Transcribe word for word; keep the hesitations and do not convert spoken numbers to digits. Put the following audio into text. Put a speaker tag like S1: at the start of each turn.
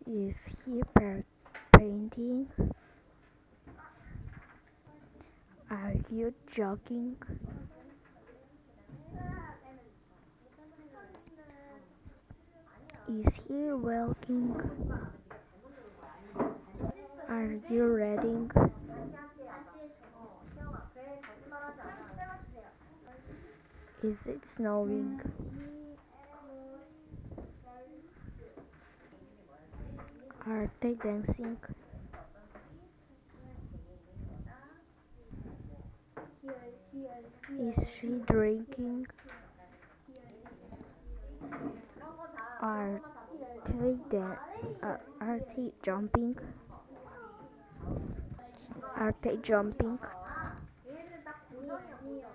S1: Is he pa- painting? Are you jogging? Is he walking? Are you reading? Is it snowing? Are they dancing? Is she drinking? Are they da- uh, are they jumping? Are they jumping?